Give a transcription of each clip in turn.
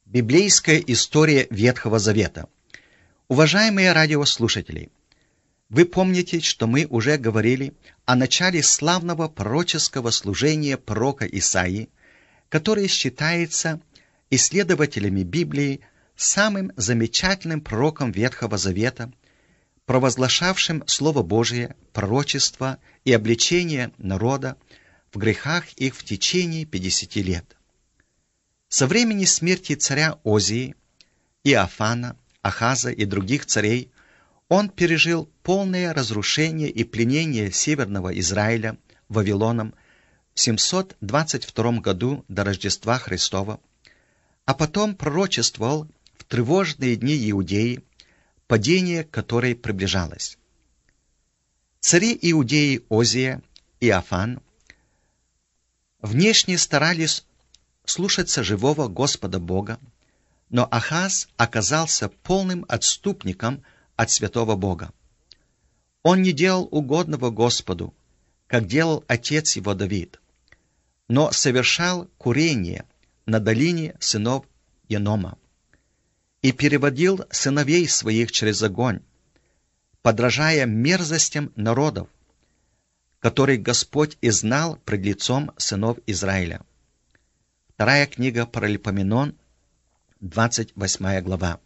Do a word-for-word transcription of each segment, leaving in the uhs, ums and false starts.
Библейская история Ветхого Завета. Уважаемые радиослушатели, вы помните, что мы уже говорили о начале славного пророческого служения пророка Исаии, который считается исследователями Библии самым замечательным пророком Ветхого Завета, провозглашавшим Слово Божие, пророчество и обличение народа в грехах их в течение пятидесяти лет. Со времени смерти царя Озии, Иофана, Ахаза и других царей он пережил полное разрушение и пленение Северного Израиля Вавилоном в семьсот двадцать втором году до Рождества Христова, а потом пророчествовал в тревожные дни Иудеи, падение которой приближалось. Цари Иудеи Озия и Иофан внешне старались слушаться живого Господа Бога, но Ахаз оказался полным отступником от святого Бога. Он не делал угодного Господу, как делал отец его Давид, но совершал курение на долине сынов Енома и переводил сыновей своих через огонь, подражая мерзостям народов, которых Господь изгнал пред лицом сынов Израиля. Вторая книга Паралипоменон, двадцать восьмая глава.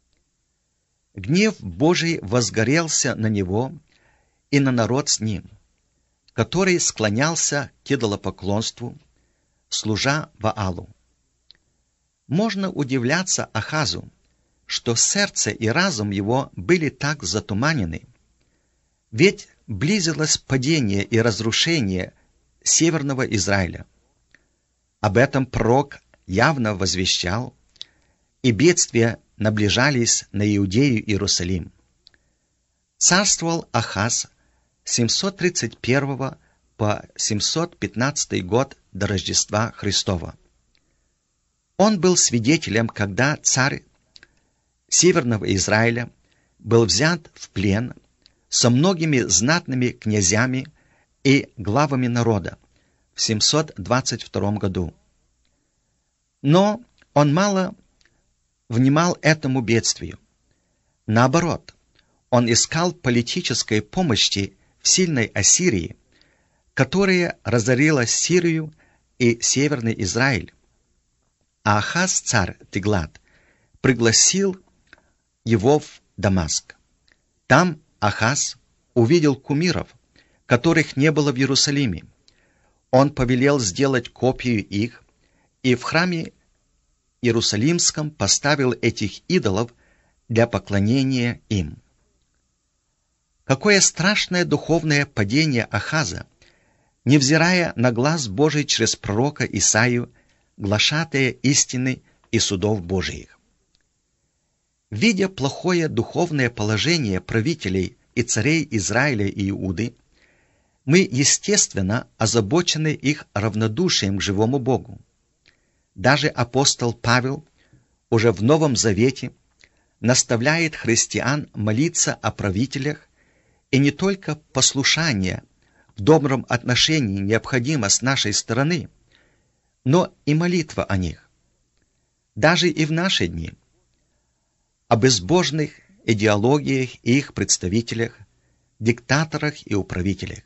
Гнев Божий возгорелся на него и на народ с ним, который склонялся к идолопоклонству, служа Ваалу. Можно удивляться Ахазу, что сердце и разум его были так затуманены, ведь близилось падение и разрушение Северного Израиля. Об этом пророк явно возвещал, и бедствия наближались на Иудею и Иерусалим. Царствовал Ахаз с семьсот тридцать первого по семьсот пятнадцатый год до Рождества Христова. Он был свидетелем, когда царь Северного Израиля был взят в плен со многими знатными князьями и главами народа в семьсот двадцать втором году. Но он мало внимал этому бедствию. Наоборот, он искал политической помощи в сильной Ассирии, которая разорила Сирию и Северный Израиль. А Ахаз, царь Тиглат, пригласил его в Дамаск. Там Ахаз увидел кумиров, которых не было в Иерусалиме. Он повелел сделать копию их, и в храме Иерусалимском поставил этих идолов для поклонения им. Какое страшное духовное падение Ахаза, невзирая на глаз Божий через пророка Исаию, глашатая истины и судов Божиих. Видя плохое духовное положение правителей и царей Израиля и Иуды, мы, естественно, озабочены их равнодушием к живому Богу. Даже апостол Павел уже в Новом Завете наставляет христиан молиться о правителях, и не только послушание в добром отношении необходимо с нашей стороны, но и молитва о них. Даже и в наши дни о безбожных идеологиях и их представителях, диктаторах и управителях.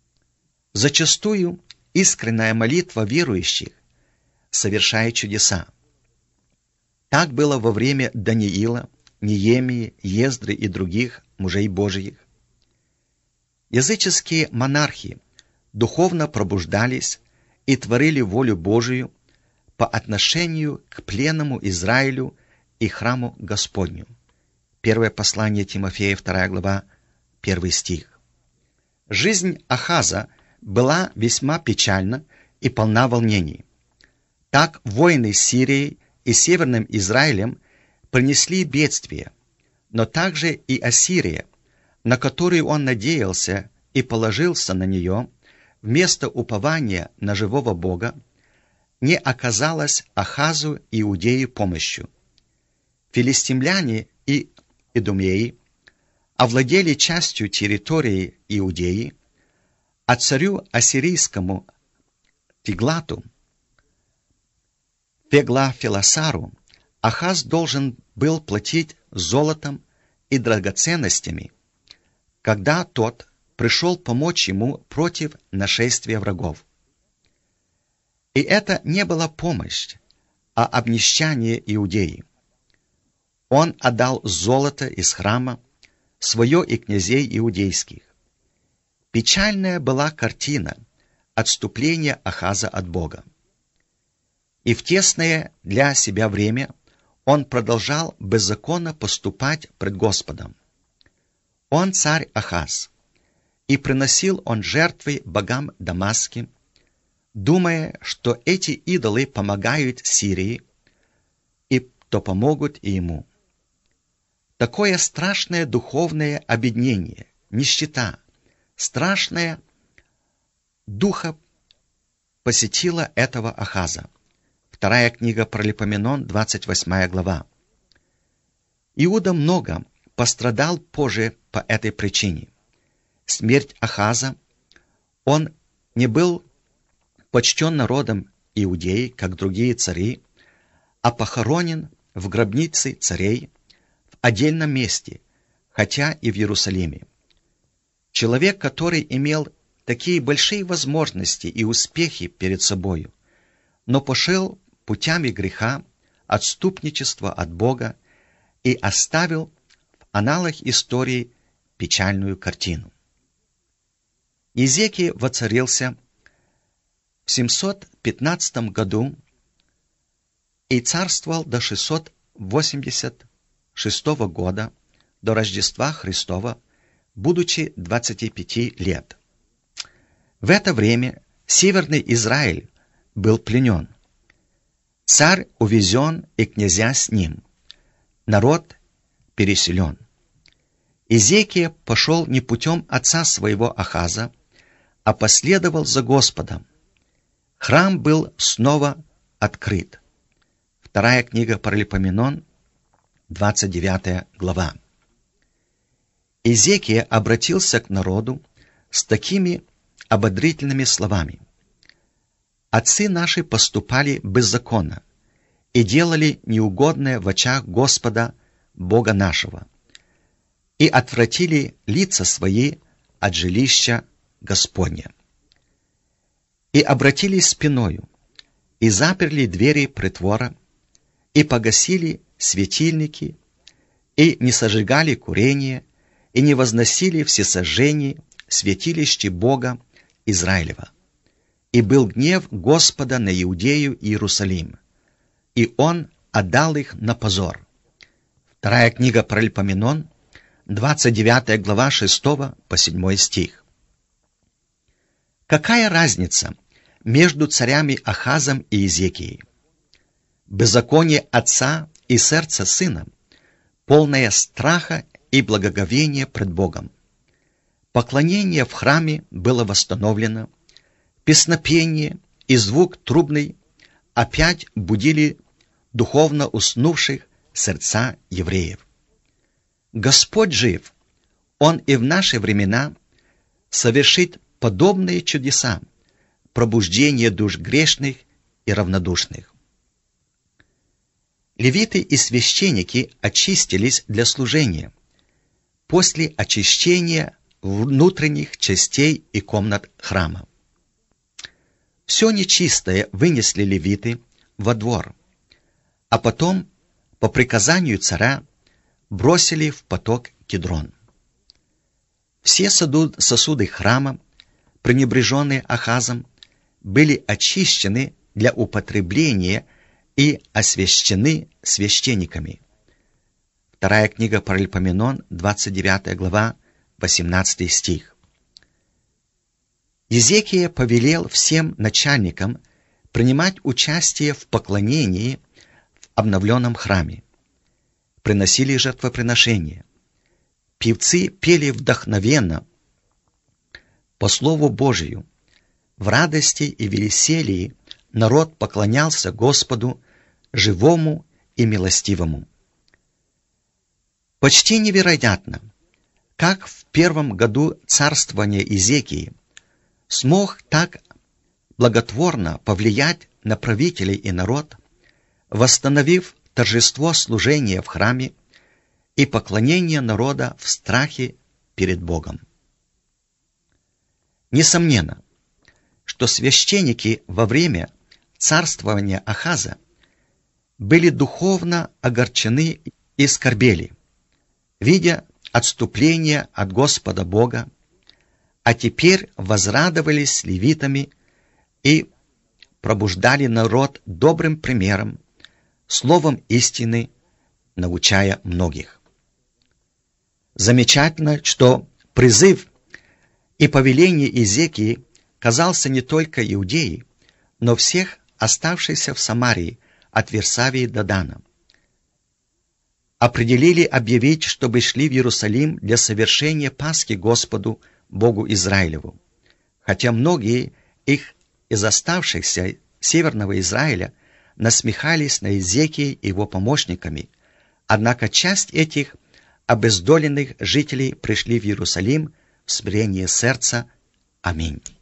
Зачастую искренняя молитва верующих совершает чудеса. Так было во время Даниила, Неемии, Ездры и других мужей Божиих. Языческие монархи духовно пробуждались и творили волю Божию по отношению к пленному Израилю и храму Господню. Первое послание Тимофея, вторая глава, первый стих. Жизнь Ахаза была весьма печальна и полна волнений. Так войны с Сирией и Северным Израилем принесли бедствие, но также и Ассирия, на которую он надеялся и положился на нее, вместо упования на живого Бога, не оказалась Ахазу и Иудею помощью. Филистимляне и идумеи овладели частью территории Иудеи, а царю ассирийскому Тиглату Пеглафилосару Ахаз должен был платить золотом и драгоценностями, когда тот пришел помочь ему против нашествия врагов. И это не была помощь, а обнищание Иудеи. Он отдал золото из храма, свое и князей иудейских. Печальная была картина отступления Ахаза от Бога. И в тесное для себя время он продолжал беззаконно поступать пред Господом. Он царь Ахаз, и приносил он жертвы богам дамасским, думая, что эти идолы помогают Сирии, и то помогут и ему. Такое страшное духовное обеднение, нищета, страшная духа посетила этого Ахаза. Вторая книга Паралипоменон, двадцать восьмая глава. Иуда много пострадал позже по этой причине. Смерть Ахаза, он не был почтен народом Иудеи, как другие цари, а похоронен в гробнице царей в отдельном месте, хотя и в Иерусалиме. Человек, который имел такие большие возможности и успехи перед собою, но пошел путями греха, отступничества от Бога и оставил в аналах истории печальную картину. Иезекия воцарился в семьсот пятнадцатом году и царствовал до шестьсот восемьдесят шестого года, до Рождества Христова, будучи двадцати пяти лет. В это время Северный Израиль был пленен. Царь увезен и князья с ним. Народ переселен. Иезекия пошел не путем отца своего Ахаза, а последовал за Господом. Храм был снова открыт. Вторая книга Паралипоменон, двадцать девятая глава. Иезекия обратился к народу с такими ободрительными словами. «Отцы наши поступали беззаконно и делали неугодное в очах Господа, Бога нашего, и отвратили лица свои от жилища Господня. И обратились спиною, и заперли двери притвора, и погасили светильники, и не сожигали курение, и не возносили всесожжений святилище Бога Израилева. И был гнев Господа на Иудею и Иерусалим, и он отдал их на позор». Вторая книга Паралипоменон, двадцать девятая глава, шестого по седьмой стих. Какая разница между царями Ахазом и Иезекией? Беззаконие отца и сердца сына, полное страха и благоговения пред Богом. Поклонение в храме было восстановлено, песнопение и звук трубный опять будили духовно уснувших сердца евреев. Господь жив, Он и в наши времена совершит подобные чудеса, пробуждение душ грешных и равнодушных. Левиты и священники очистились для служения после очищения внутренних частей и комнат храма. Все нечистое вынесли левиты во двор, а потом, по приказанию царя, бросили в поток Кидрон. Все сосуды храма, пренебреженные Ахазом, были очищены для употребления и освящены священниками. Вторая книга Паралипоменон, двадцать девятая глава, восемнадцатый стих. Иезекия повелел всем начальникам принимать участие в поклонении в обновленном храме. Приносили жертвоприношения. Певцы пели вдохновенно по Слову Божию. В радости и веселии народ поклонялся Господу, живому и милостивому. Почти невероятно, как в первом году царствования Иезекии смог так благотворно повлиять на правителей и народ, восстановив торжество служения в храме и поклонение народа в страхе перед Богом. Несомненно, что священники во время царствования Ахаза были духовно огорчены и скорбели, видя отступление от Господа Бога, а теперь возрадовались левитами и пробуждали народ добрым примером, словом истины, научая многих. Замечательно, что призыв и повеление Иезекии казался не только Иудеи, но всех оставшихся в Самарии от Вирсавии до Дана. Определили объявить, чтобы шли в Иерусалим для совершения Пасхи Господу Богу Израилеву, хотя многие их из оставшихся Северного Израиля насмехались на Иезекии и его помощниками, однако часть этих обездоленных жителей пришли в Иерусалим в смирении сердца. Аминь.